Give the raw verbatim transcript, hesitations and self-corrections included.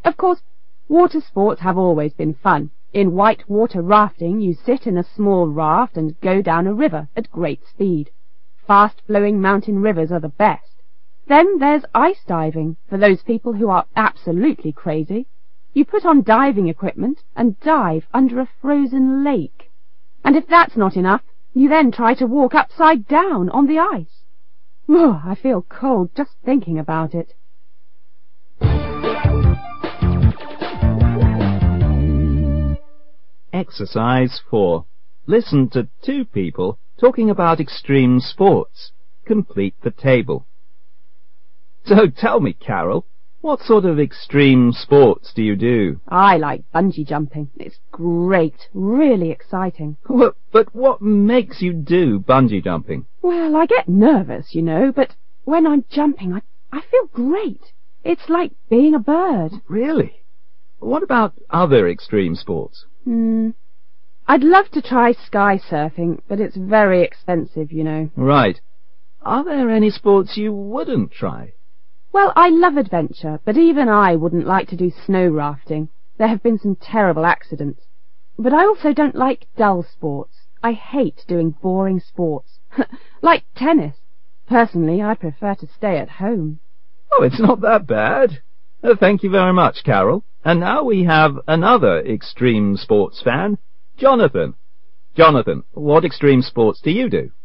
Of course, water sports have always been fun. In white water rafting, you sit in a small raft and go down a river at great speed. Fast-flowing mountain rivers are the best. Then there's ice diving, for those people who are absolutely crazy. You put on diving equipment and dive under a frozen lake. And if that's not enough, you then try to walk upside down on the ice. Oh, I feel cold just thinking about it. Exercise four. Listen to two people talking about extreme sports. Complete the table. So tell me, Carol, what sort of extreme sports do you do? I like bungee jumping. It's great, really exciting. Well, but what makes you do bungee jumping? Well, I get nervous, you know, but when I'm jumping, I, I feel great. It's like being a bird. Really? What about other extreme sports? Hmm. I'd love to try sky surfing, but it's very expensive, you know. Right. Are there any sports you wouldn't try? Well, I love adventure, but even I wouldn't like to do snow rafting. There have been some terrible accidents. But I also don't like dull sports. I hate doing boring sports. Like tennis. Personally, I prefer to stay at home. Oh, it's not that bad. Uh, thank you very much, Carol. And now we have another extreme sports fan, Jonathan. Jonathan, what extreme sports do you do?